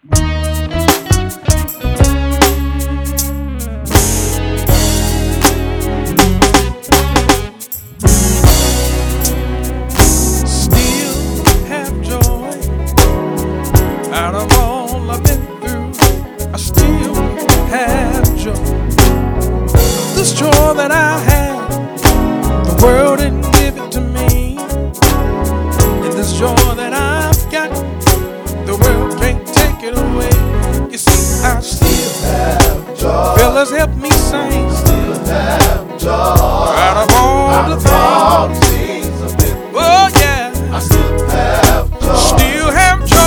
Out of all I've been through, I still have joy. This joy that I have, the world didn't give it to me. And this joy that I've got, the world can't take it away. You see, I still have joy. Fellas, help me sing. Still have joy. Out of all the things I've been through, oh yeah, I still have joy. Still have joy.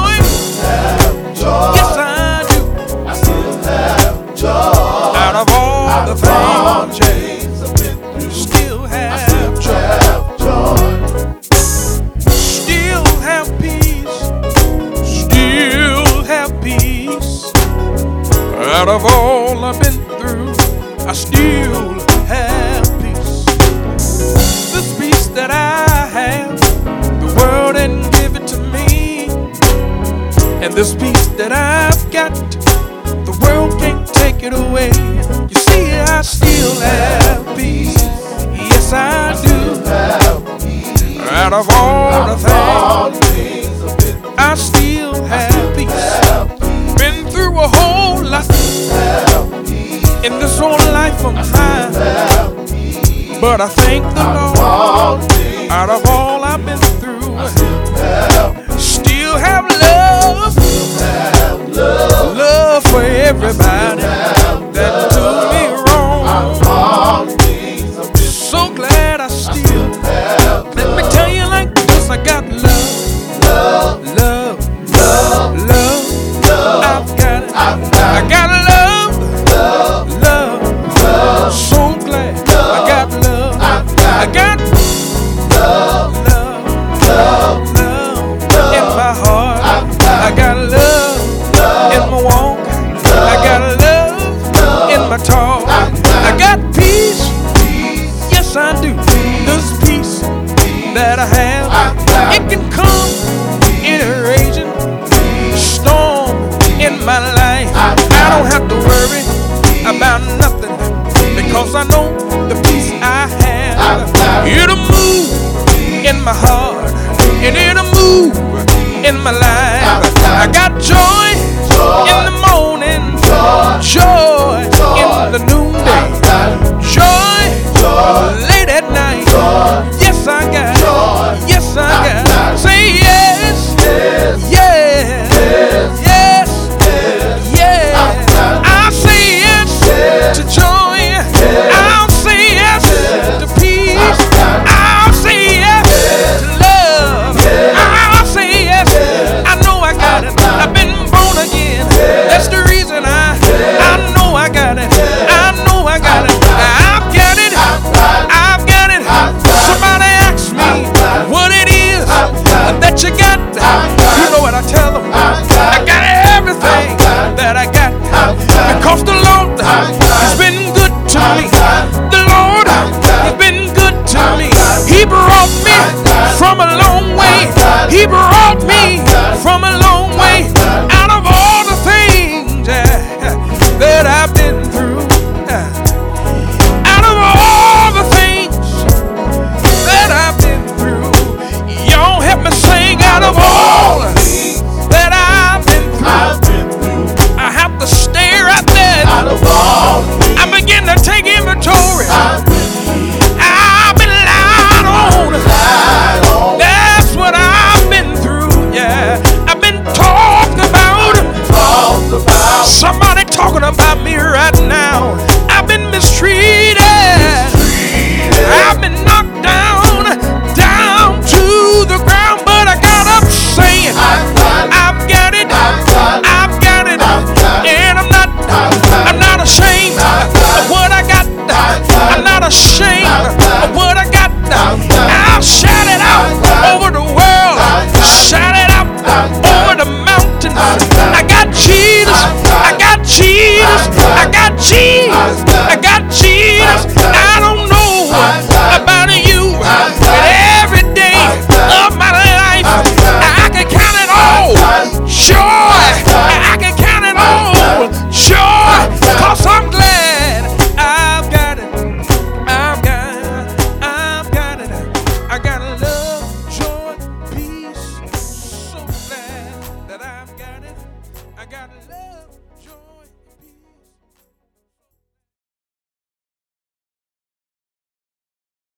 Yes, I do. I still have joy. Out of all the things I've been through, still have joy. Still have peace. Still have peace. Out of all I've been through, I still have peace. This peace that I have, the world didn't give it to me. And this peace that I've got, the world can't take it away. You see, I still have peace. Yes, I do. Out of all the things, I still have peace. Been through a whole lot in this whole life of mine, but I thank the Lord. Out of all I've been through, still have love. Love for everybody that do me wrong. So glad I still let me tell you like this, I got love. I've got it. I got love. So glad I got love. I got love in my heart. I got love in my walk. I got love in my talk. I got peace. Yes, I do. This peace that I have, it can come in a raging storm in my life. I don't have to worry about nothing, because I know the peace I have. It'll move in my heart, and it'll move in my life. I got joy